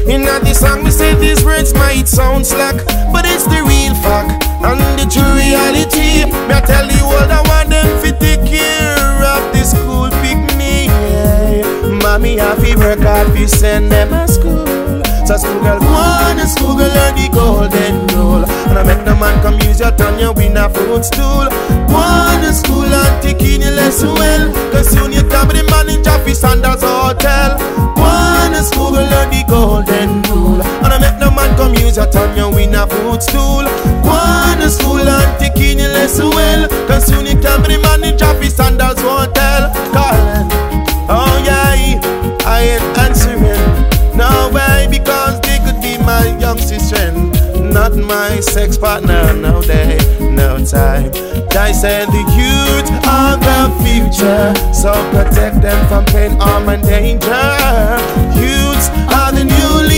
In the song, me say these words might sound slack, but it's the real fact and the true reality. Me I tell you all I want them to take care of the school picnic. Mommy have to work hard to send them to school. So school girl go on and school girl learn the golden rule. And I make the man come use your tongue, you win a fruit stool. Go on and school and take in your lesson well, cause soon you can be the manager for Sandals Hotel. Go on and school girl learn the golden rule. And I make the man come use your tongue, you win a fruit stool. Go on and school and take in your lesson well, cause soon you can be the manager for Sandals Hotel. Calling, oh yeah, I ain't answering. No way, because they could be my young sister, not my sex partner. No day, no time. I said the youth are the future, so protect them from pain, harm and danger. Youths are the new